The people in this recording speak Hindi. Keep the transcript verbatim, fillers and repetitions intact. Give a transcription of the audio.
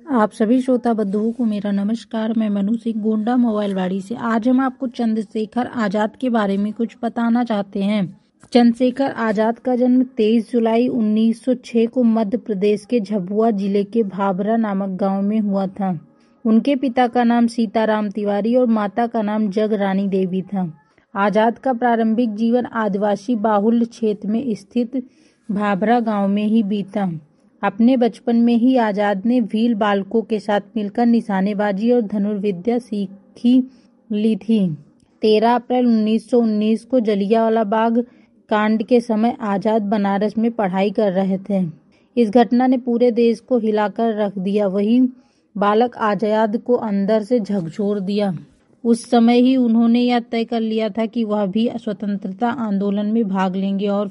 आप सभी श्रोता बंधुओं को मेरा नमस्कार। मैं मनु सिंह गोंडा मोबाइलवाड़ी से। आज हम आपको चंद्रशेखर आजाद के बारे में कुछ बताना चाहते हैं। चंद्रशेखर आजाद का जन्म तेईस जुलाई उन्नीस सौ छह को मध्य प्रदेश के झाबुआ जिले के भाभरा नामक गांव में हुआ था। उनके पिता का नाम सीताराम तिवारी और माता का नाम जगरानी देवी था। आजाद का प्रारंभिक जीवन आदिवासी बाहुल्य क्षेत्र में स्थित भाभरा गांव में ही बीता। अपने बचपन में ही आजाद ने भील बालकों के साथ मिलकर निशानेबाजी और धनुर्विद्या सीखी ली थी। तेरह अप्रैल उन्नीस सौ उन्नीस को जलियांवाला बाग कांड के समय आजाद बनारस में पढ़ाई कर रहे थे। इस घटना ने पूरे देश को हिलाकर रख दिया। वही बालक आजाद को अंदर से झकझोर दिया। उस समय ही उन्होंने यह तय कर लिया था कि वह भी स्वतंत्रता आंदोलन में भाग लेंगे और